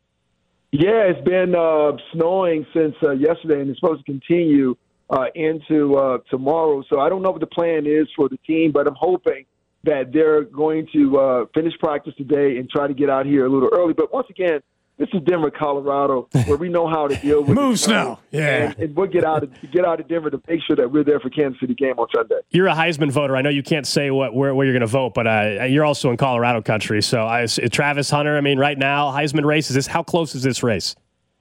Yeah, it's been uh, snowing since uh, yesterday, and it's supposed to continue uh, into uh, tomorrow. So I don't know what the plan is for the team, but I'm hoping that they're going to uh, finish practice today and try to get out here a little early. But once again, this is Denver, Colorado, where we know how to deal with move snow. Yeah, and, and we'll get out of get out of Denver to make sure that we're there for Kansas City game on Sunday. You're a Heisman voter. I know you can't say what where, where you're going to vote, but uh, you're also in Colorado country. So, I, Travis Hunter. I mean, right now, Heisman race is this. How close is this race?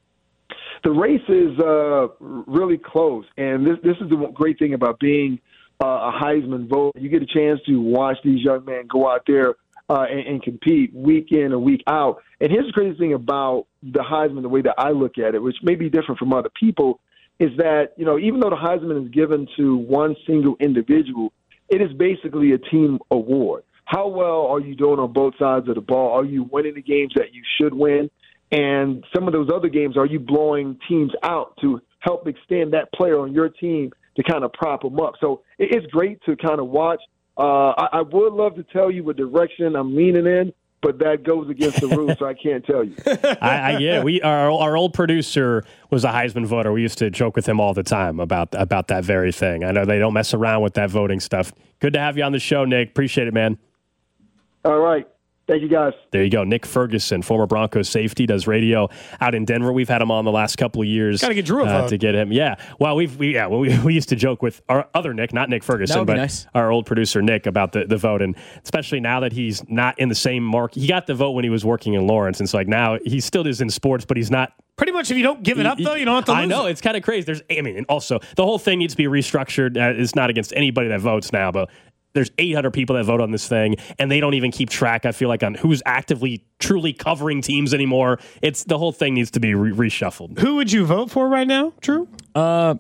The race is uh, really close, and this this is the great thing about being Uh, a Heisman vote. You get a chance to watch these young men go out there uh, and, and compete week in and week out. And here's the crazy thing about the Heisman, the way that I look at it, which may be different from other people, is that, you know, even though the Heisman is given to one single individual, it is basically a team award. How well are you doing on both sides of the ball? Are you winning the games that you should win? And some of those other games, are you blowing teams out to help extend that player on your team to kind of prop them up? So it's great to kind of watch. Uh, I, I would love to tell you what direction I'm leaning in, but that goes against the rules, so I can't tell you. I, I, yeah, we our our old producer was a Heisman voter. We used to joke with him all the time about about that very thing. I know they don't mess around with that voting stuff. Good to have you on the show, Nick. Appreciate it, man. All right. Thank you, guys. There you go. Nick Ferguson, former Broncos safety, does radio out in Denver. We've had him on the last couple of years. Got to get Drew a uh, vote. to get him. Yeah. Well, we've we yeah well, we, we used to joke with our other Nick, not Nick Ferguson, but nice. our old producer Nick about the, the vote, and especially now that he's not in the same market. He got the vote when he was working in Lawrence, and so like now he still is in sports, but he's not. Pretty much, if you don't give it up, though, you don't have to lose I know. it. It's kind of crazy. There's, I mean, and also the whole thing needs to be restructured. Uh, it's not against anybody that votes now, but there's eight hundred people that vote on this thing, and they don't even keep track, I feel like, on who's actively, truly covering teams anymore. It's the whole thing needs to be re- reshuffled. Who would you vote for right now, Drew? Uh,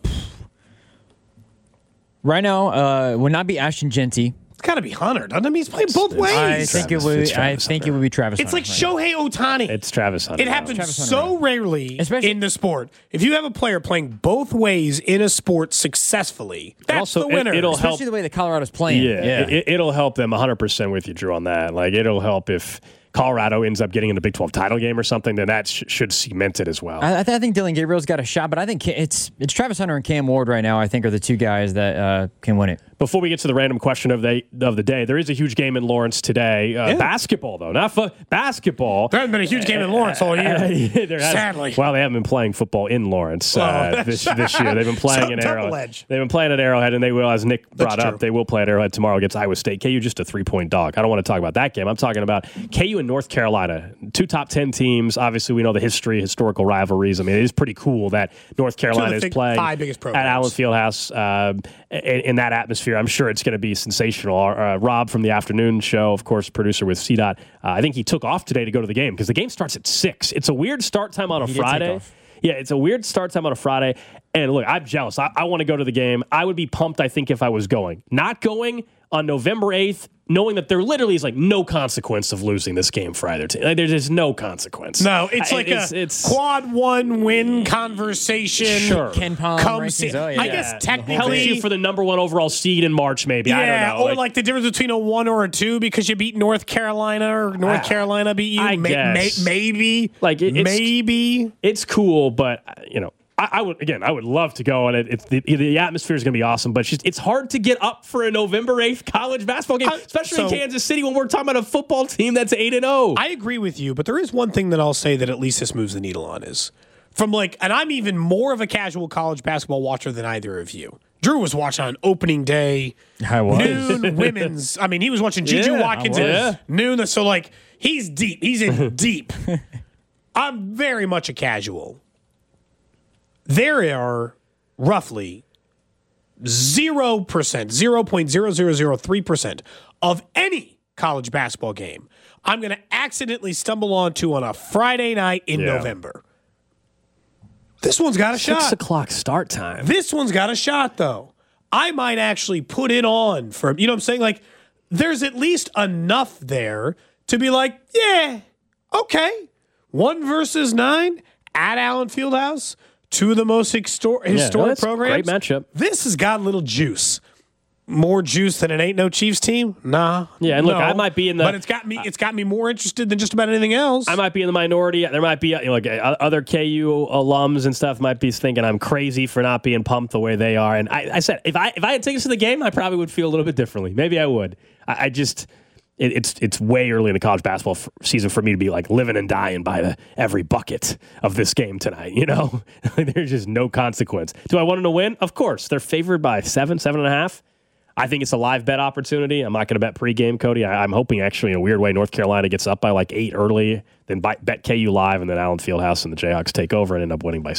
right now, uh, would not be Ashton Genty. It's got to be Hunter, doesn't it? I mean, he's playing both ways. I think it would. I Travis think Hunter. it would be Travis. It's Hunter like right now. Shohei Ohtani. It's Travis Hunter. It happens Travis Hunter, so right. rarely Especially- in the sport. If you have a player playing both ways in a sport successfully, that's also, the winner. It, it'll Especially help. the way that Colorado's playing. Yeah, It, it'll help them one hundred percent with you, Drew, on that. Like, it'll help if Colorado ends up getting in the Big twelve title game or something, then that sh- should cement it as well. I, I, th- I think Dylan Gabriel's got a shot, but I think Ca- it's it's Travis Hunter and Cam Ward right now. I think are the two guys that uh, can win it. Before we get to the random question of the of the day, there is a huge game in Lawrence today. Uh, Yeah. Basketball, though, not fo- basketball. There hasn't been a huge game in Lawrence all year. There has- Sadly. well, they haven't been playing football in Lawrence uh, Oh. this, this year. They've been playing So in double Arrowhead. edge. They've been playing at Arrowhead, and they will, as Nick brought That's up, true. they will play at Arrowhead tomorrow against Iowa State. K U just a three-point dog. I don't want to talk about that game. I'm talking about K U and North Carolina, two top ten teams. Obviously, we know the history, historical rivalries. I mean, it is pretty cool that North Carolina is thick- playing five biggest at programs. Allen Fieldhouse uh, in, in that atmosphere. I'm sure it's going to be sensational. Uh, Rob from the afternoon show, of course, producer with C DOT, uh, I think he took off today to go to the game because the game starts at six. It's a weird start time on a He did take Friday. off. Yeah, it's a weird start time on a Friday. And look, I'm jealous. I, I want to go to the game. I would be pumped, I think, if I was going. Not going on November eighth, knowing that there literally is like no consequence of losing this game for either team. Like, there's just no consequence. No, it's I- like it's, a it's, quad one win conversation. Sure. Ken Palm Come rankings. see. Oh, yeah. I guess Hell, technically you for the number one overall seed in March, maybe. Yeah, I don't know. or like the difference between a one or a two because you beat North Carolina or North I- Carolina beat you. I May- guess. may- maybe, Like, it- it's- maybe. it's cool, but uh, you know, I, I would again, I would love to go, and it, it's the, the atmosphere is going to be awesome. But it's just it's hard to get up for a November eighth college basketball game, I- especially so- in Kansas City when we're talking about a football team that's eight and zero. I agree with you, but there is one thing that I'll say that at least this moves the needle on is from like, and I'm even more of a casual college basketball watcher than either of you. Drew was watching on opening day, I was. noon women's. I mean, he was watching Juju Yeah, Watkins I was. at noon. So like, he's deep. He's in deep. I'm very much a casual. There are roughly zero percent, zero point zero zero zero three percent of any college basketball game I'm going to accidentally stumble onto on a Friday night in Yeah. November. This one's got a Six shot. o'clock start time. This one's got a shot, though. I might actually put it on for, you know what I'm saying? Like, there's at least enough there to be like, yeah, okay. One versus nine at Allen Fieldhouse, two of the most histor- historic that's a programs. great matchup. This has got a little juice. More juice than an Ain't No Chiefs team? Nah. Yeah, and look, no. I might be in the- But it's got me it's got me more interested than just about anything else. I might be in the minority. There might be you know, like uh, other K U alums and stuff might be thinking I'm crazy for not being pumped the way they are. And I, I said if I if I had tickets to the game, I probably would feel a little bit differently. Maybe I would. I, I just it, it's it's way early in the college basketball f- season for me to be like living and dying by the every bucket of this game tonight. You know, there's just no consequence. Do I want them to win? Of course. They're favored by seven, seven and a half. I think it's a live bet opportunity. I'm not going to bet pregame, Cody. I, I'm hoping actually in a weird way North Carolina gets up by like eight early, then buy, bet K U live, and then Allen Fieldhouse and the Jayhawks take over and end up winning by seven.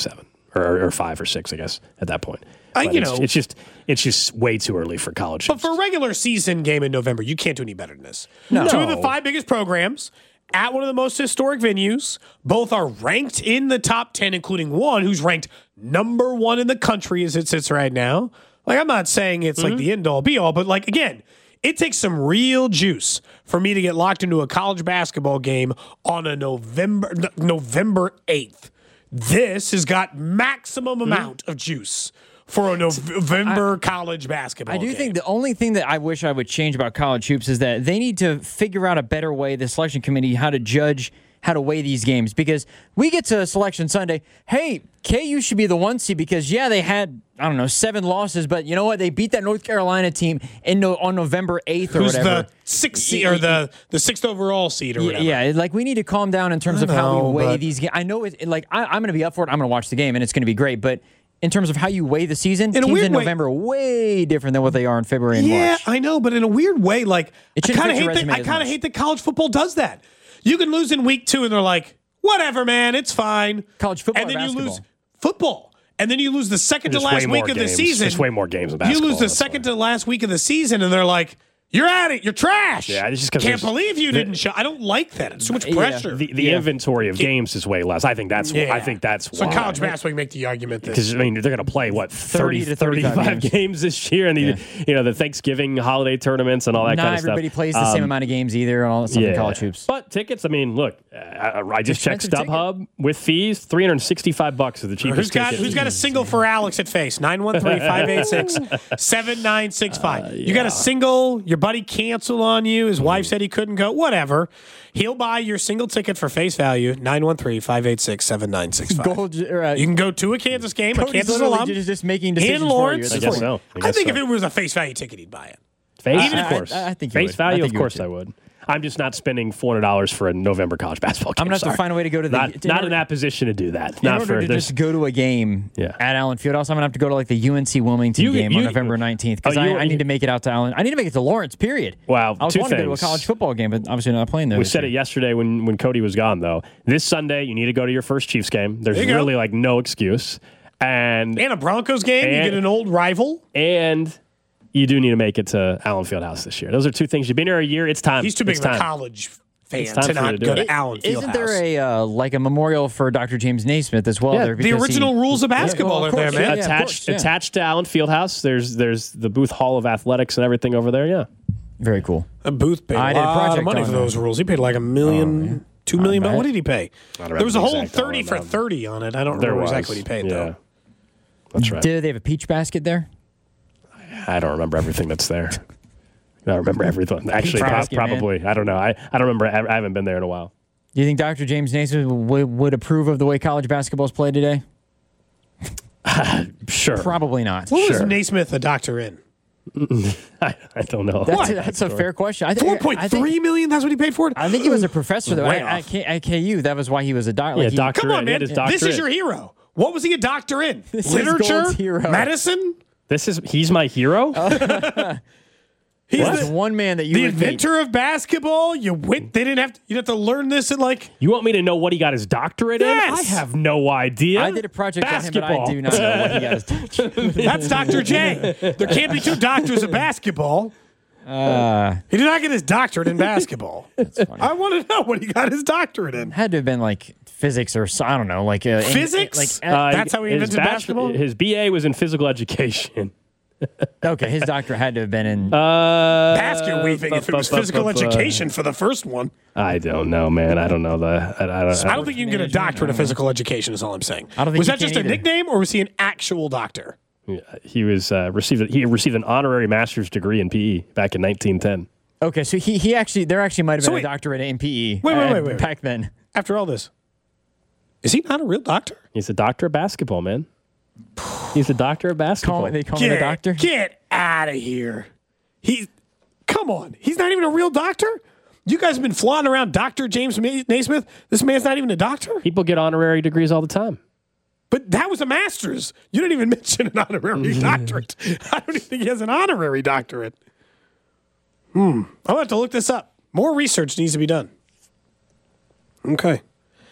or, or five or six, I guess, at that point. Uh, But you it's, know, it's just it's just way too early for college. But for a regular season game in November, you can't do any better than this. No. Two of the five biggest programs at one of the most historic venues. Both are ranked in the top ten, including one who's ranked number one in the country as it sits right now. Like, I'm not saying it's Mm-hmm. like the end all be all, but like, again, it takes some real juice for me to get locked into a college basketball game on a November November eighth. This has got maximum Mm-hmm. amount of juice for a November college basketball I do game. think the only thing that I wish I would change about college hoops is that they need to figure out a better way, the selection committee, how to judge, how to weigh these games. Because we get to Selection Sunday, hey, K U should be the one seed because, yeah, they had, I don't know, seven losses, but you know what? They beat that North Carolina team in no, on November eighth or Who's whatever. the sixth seed or the, the sixth overall seed or Yeah, whatever. yeah, like we need to calm down in terms I of how know, we weigh but- these games. I know, it, like I, I'm going to be up for it. I'm going to watch the game, and it's going to be great. But in terms of how you weigh the season, In a teams weird in way- November are way different than what they are in February and Yeah, March. I know, but in a weird way, like It I shouldn't kind of affect your hate that. resume I as kind of much. hate that college football does that. You can lose in week two, and they're like, "Whatever, man, it's fine." College football and then or you lose basketball? football, and then you lose the second Just to last way week more of games. the season. Just way more games in You basketball, lose the that's second why. to last week of the season, and they're like, "You're at it. You're trash." Yeah, it's just 'cause can't there's- believe you the- didn't show. I don't like that. It's too much Yeah. pressure. The, the Yeah. inventory of games is way less. I think that's. Yeah. I think that's so why. in college basketball, you make the argument that Because I mean, they're going to play what thirty, thirty to thirty-five thirty-five games. games this year, and the, Yeah. you know the Thanksgiving holiday tournaments and all that Not kind of stuff. everybody plays the same Um, amount of games either, and all that stuff in college hoops. But tickets, I mean, look, I, I just checked Expensive ticket. StubHub with fees, three hundred sixty-five bucks is the cheapest Who's got ticket. Who's got a single for Alex at face? nine one three, five eight six, seven nine six five. You got a single, your buddy canceled on you, his wife said he couldn't go, whatever. He'll buy your single ticket for face value, nine one three, five eight six, seven nine six five. Gold, or, uh, You can go to a Kansas game, a Cody's Kansas literally alum, just, just making decisions in for you. Lawrence. at I this guess point. so. I I guess think so. if it was a face value ticket, he'd buy it. Face, I- of I- course. I- I think you face would. I value, think of you would course, too. I would. I'm just not spending four hundred dollars for a November college basketball game. I'm gonna have to sorry. find a way to go to the- Not, in not order- in that position to do that. In not order for to there's- just go to a game Yeah. at Allen Fieldhouse, I'm gonna have to go to like the U N C Wilmington You- game you- on November nineteenth because Oh, you- I, I need to make it out to Allen. I need to make it to Lawrence. Period. Wow, I was two wanting to go to a things. college football game, but obviously not playing there. We this said year. it yesterday when, when Cody was gone, though. This Sunday, you need to go to your first Chiefs game. There's There you go. really like no excuse, and And a Broncos game, you And- get an old rival. and you do need to make it to Allen Fieldhouse this year. Those are two things. You've been here a year. It's time. He's too big It's of a time. college fan It's time to for you not to do go it. to Allen Fieldhouse. Isn't there a uh, like a memorial for Doctor James Naismith as well? Yeah, there the because original he, rules of basketball well, are of there, course, man. yeah, yeah, of attached course, yeah. attached to Allen Fieldhouse. There's there's the Booth Hall of Athletics and everything over there. Yeah. Very cool. A Booth paid I a did a lot project of money on for that. those rules. He paid like a million, two million. bet. What did he pay? don't There was a remember the whole exact dollar thirty for amount. thirty on it. I don't There remember was exactly what he paid yeah. though. That's right. Did they have a peach basket there? I don't remember everything that's there. I don't remember everything. Actually, pro- basket, man. probably. I don't know. I, I don't remember. I I haven't been there in a while. Do you think Doctor James Naismith would, would approve of the way college basketball is played today? Sure. Probably not. What was Sure. Naismith a doctor in? I, I don't know. That's, a, that's a fair question. I, thi- Four I point think- three million. That's what he paid for it. I think he was a professor though Way at, at, off. K, at K U. That was why he was a doctor. Yeah, Like he- doctor. Come on, He man. had his This doctorate. is your hero. What was he a doctor in? This is Literature, Gold's hero. medicine. This is he's my hero. He's That's the, one man that you the would meet. inventor of basketball. You went. They didn't have. To, you have to learn this at like. You want me to know what he got his doctorate Yes. in? I have no idea. I did a project on him, but I Basketball. do not know what he got his doctorate. That's Doctor J. There can't be two doctors of basketball. Uh, He did not get his doctorate in basketball. I want to know what he got his doctorate in. had to have been like physics or so- I don't know, like uh, in- Physics? like Uh, That's how he his invented bachelor- basketball? His B A was in physical education. okay, his doctor had to have been in. Uh, Basket weaving, if it was physical education for the first one. I don't know, man. I don't know the. I, I, don't, I don't think you can get a doctorate of physical education, is all I'm saying. I don't think was you that just can a either. nickname, or was he an actual doctor? He was uh, received. He received an honorary master's degree in P E back in nineteen ten. Okay, so he he actually there actually might have So been wait. a doctorate in P E. Wait, wait, uh, wait, wait, wait. back then. After all this, is he not a real doctor? He's a doctor of basketball, man. He's a doctor of basketball. Call, they call him a doctor. Get out of here. He, come on. He's not even a real doctor? You guys have been flying around Doctor James Ma- Naismith. This man's not even a doctor? People get honorary degrees all the time. But that was a master's. You didn't even mention an honorary doctorate. I don't even think he has an honorary doctorate. Hmm. I'll have to look this up. More research needs to be done. Okay.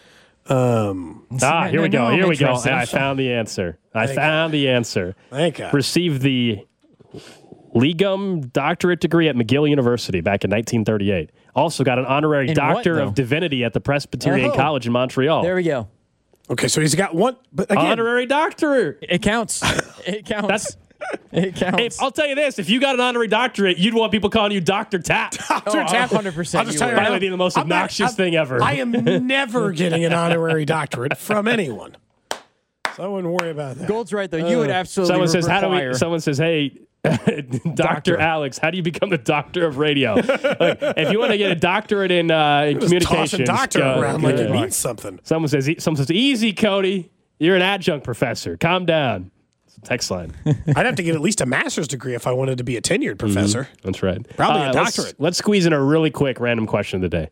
Um, ah, here we no, go. I'm Here we go. interested. I found the answer. I Thank found the answer. Thank God. Received the Legum doctorate degree at McGill University back in nineteen thirty-eight. Also got an honorary In what, doctor though? of divinity at the Presbyterian Oh. College in Montreal. There we go. Okay, so he's got one, but again, Honorary doctorate. It counts. It counts. That's- it counts. If, I'll tell you this: if you got an honorary doctorate, you'd want people calling you Doctor Tap. Doctor Oh, Tap. one hundred percent I'll just you tell you would. right Probably now, be the most I'm not- obnoxious I'm- thing ever. I am never getting an honorary doctorate from anyone, so I wouldn't worry about that. Gold's right, though. You would absolutely Someone says, "How do require- we?" Someone says, "Hey, Doctor Alex, how do you become the doctor of radio?" Like, if you want to get a doctorate in, uh, in Just communications, tossing doctor go- around like it yeah. means something. Someone says, "Someone says, easy, Cody. You're an adjunct professor. Calm down." Text line. I'd have to get at least a master's degree if I wanted to be a tenured professor. That's right. Probably a Uh, let's- doctorate. Let's, squeeze in a really quick random question of the day.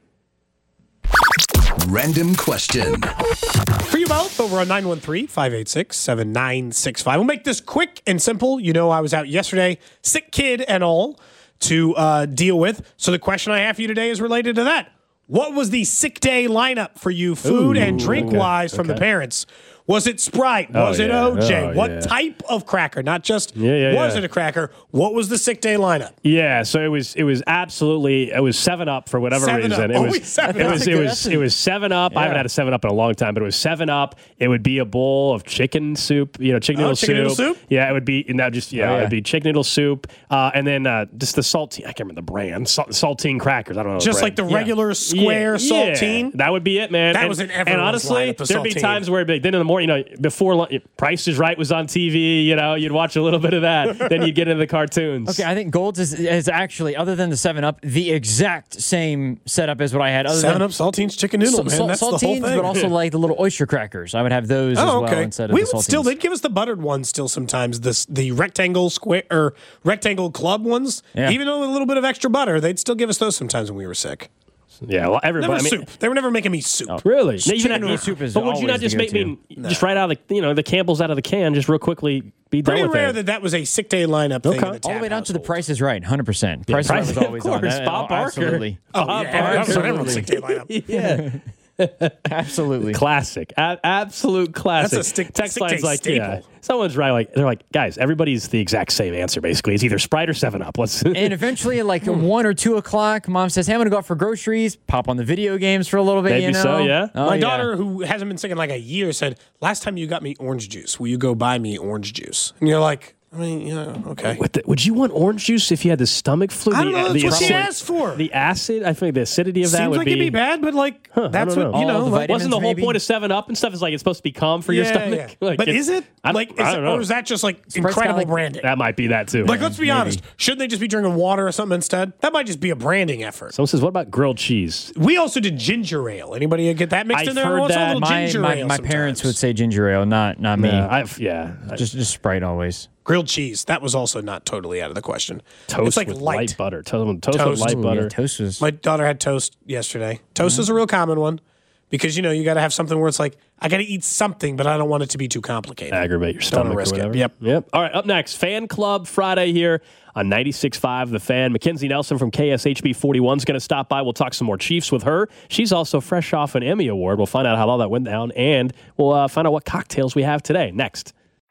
Random question. For you both, over on nine one three, five eight six, seven nine six five. We'll make this quick and simple. You know I was out yesterday, sick kid and all, to uh, deal with. So the question I have for you today is related to that. What was the sick day lineup for you, food Ooh, and drink-wise, okay, from the okay. parents? Was it Sprite? Oh, Was it yeah. O J? Oh, what yeah. type of cracker? Not just Yeah, yeah, was yeah. it a cracker? What was the sick day lineup? Yeah, so it was it was absolutely it was Seven Up for whatever Seven reason. Up. It Always was Seven it Up. was That's a it good- was that's a- it was Seven Up. I haven't Yeah. had a Seven Up in a long time, but it was Seven Up. It would be a bowl of chicken soup, you know, chicken Oh, noodle chicken noodle soup. soup? Yeah, it would be and that just yeah, Oh, yeah. it'd be chicken noodle soup, uh, and then uh, just the saltine. I can't remember the brand. Salt, saltine crackers. I don't know. Just the like brand. the regular square Yeah, saltine? Yeah, that would be it, man. That and, was in And everyone's honestly, lineup, the there'd be saltine. times where it'd be, then in the morning, you know, before lunch, Price is Right was on T V. You know, you'd watch a little bit of that, then you'd get into the cartoons. Okay, I think Gold's is, is actually, other than the seven up, the exact same setup as what I had. Other Seven than Up saltines chicken noodle, man. sal- That's the whole saltines, thing. but also like the little oyster crackers. I would have those as Oh, well okay. instead of we the would saltines. still they'd give us the buttered ones still sometimes. This the rectangle square or rectangle club ones. Yeah. Even though with a little bit of extra butter, they'd still give us those sometimes when we were sick. Yeah, well, everybody. Never I mean, soup. They were never making me soup. Really? Chicken Even at- noodle soup is but would you not always just the make go-to. me just right out of the you know the Campbell's out of the can, just real quickly be done Pretty with rare it? that that was a sick day lineup thing. Okay. In the all the Tap way down to the household. Price is Right, one hundred percent. Price is Right Price- was of always on. course, That- Bob oh, Barker. Absolutely. Oh, Bob yeah, that was Barker. everyone's sick day lineup. Yeah. Absolutely. Classic, a- absolute classic. That's a stick- Text stick line's day like, staple. yeah, someone's right. Like they're like, guys, everybody's the exact same answer. Basically, it's either Sprite or Seven Up. Let's. And eventually, at like one or two o'clock, mom says, "Hey, I'm gonna go out for groceries. Pop on the video games for a little bit." Maybe you know? so, yeah. Oh, My yeah. daughter, who hasn't been sick in like a year, said, "Last time you got me orange juice, will you go buy me orange juice?" And you're like, I mean, yeah, okay. What the, would you want orange juice if you had the stomach flu? I don't the, know. That's the what she acid- asked for. The acid, I think the acidity of that Seems would like be. it'd be bad, but like I that's don't what know. you All know. the Like, vitamins, Wasn't the whole maybe? point of Seven Up and stuff is like it's supposed to be calm for your yeah, stomach? yeah. Like, But it's- is it I, like, is I it, don't know. or is that just like Sprite's kinda incredible like- branding? That might be that too. Like, let's be maybe. honest. Shouldn't they just be drinking water or something instead? That might just be a branding effort. Someone says, "What about grilled cheese?" We also did ginger ale. Anybody get that mixed I've in there? heard What's a that. little My, ginger my, ale my parents would sometimes? say ginger ale, not not me. Yeah, I've yeah. I- Just just Sprite always. Grilled cheese. That was also not totally out of the question. toast it's like with light. light butter. Toast, toast, Toast. with light Ooh, butter. yeah, toast was. My daughter had toast yesterday. Toast is a real common one because, you know, you got to have something where it's like, I got to eat something, but I don't want it to be too complicated. Aggravate your Don't stomach risk or it. whatever. Yep. Yep. All right. Up next, Fan Club Friday here on ninety-six point five The Fan. Mackenzie Nelson from K S H B forty-one is going to stop by. We'll talk some more Chiefs with her. She's also fresh off an Emmy Award. We'll find out how all that went down, and we'll uh, find out what cocktails we have today. Next.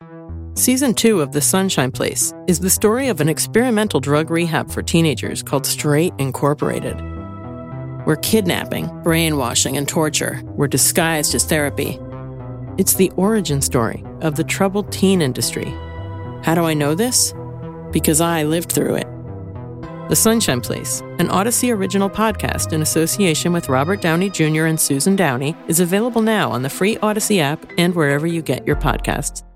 Season two of The Sunshine Place is the story of an experimental drug rehab for teenagers called Straight Incorporated, where kidnapping, brainwashing, and torture were disguised as therapy. It's the origin story of the troubled teen industry. How do I know this? Because I lived through it. The Sunshine Place, an Odyssey original podcast in association with Robert Downey Junior and Susan Downey, is available now on the free Odyssey app and wherever you get your podcasts.